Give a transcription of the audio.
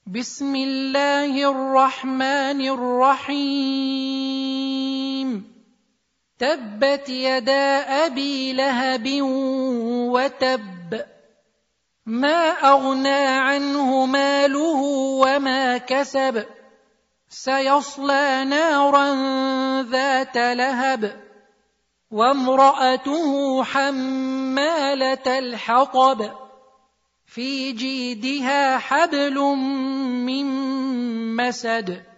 بسم الله الرحمن الرحيم تبت يدا أبي لهب وتب ما أغنى عنه ماله وما كسب سيصلى نارا ذات لهب وامرأته حمالة الحطب في جيدها حبل من مسد